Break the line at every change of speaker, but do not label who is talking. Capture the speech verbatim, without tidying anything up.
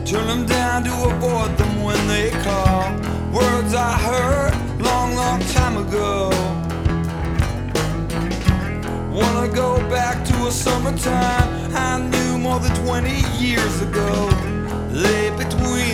Turn them down to avoid them when they call. Words I heard long, long time ago. Wanna go back to a summertime I knew more than twenty years ago. Lay between